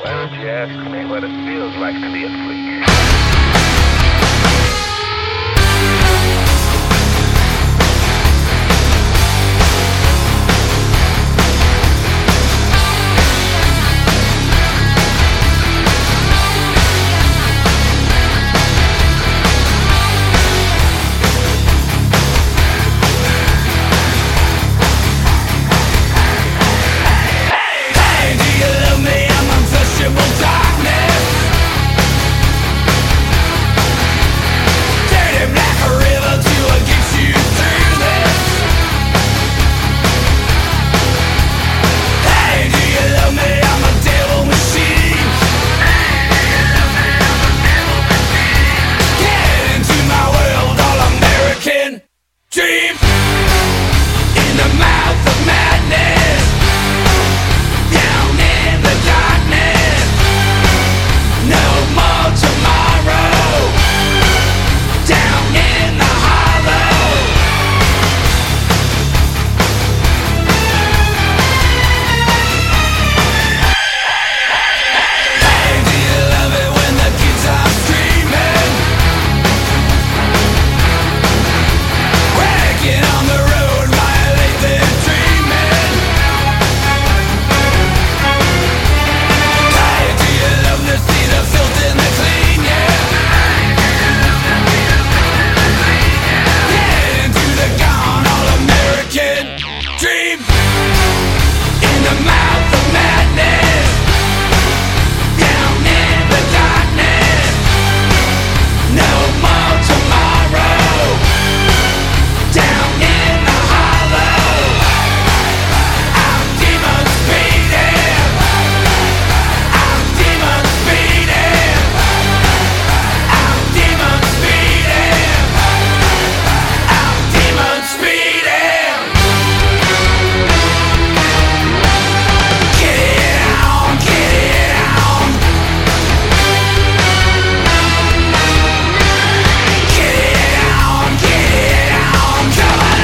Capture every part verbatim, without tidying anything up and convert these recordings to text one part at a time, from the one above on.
Why don't you ask me what it feels like to be a freak? Dream in the mouth of madness, down in the darkness, no more tomorrow, down in the hollow. Hey, do you love it when the kids are screaming? On the road, violate their dreaming. Hey, do you love to see the filth and the clean? Yeah. Get into the gone all-American dream. In the mouth of madness, down in the darkness, no more tomorrow. Down in the hollow, I'm demon speeding. I'm demon speeding. I'm demon speeding. I'm demon speeding. Get it on, get it on. Get it on, get it on. Come on.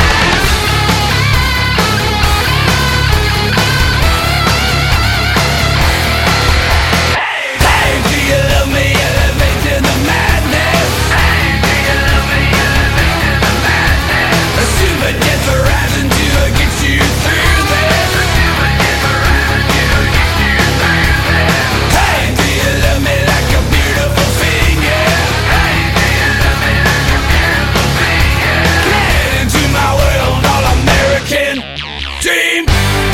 Hey, do you love me? Elevate to the madness. Hey, do you love me? Elevate to the madness. Assume a death horizon to get you through this. Assume a death horizon to get you through this. Hey, do you love me like a beautiful thing? Yeah. Hey, do you love me like a beautiful thing? Yeah. Get into my world, all-American dream.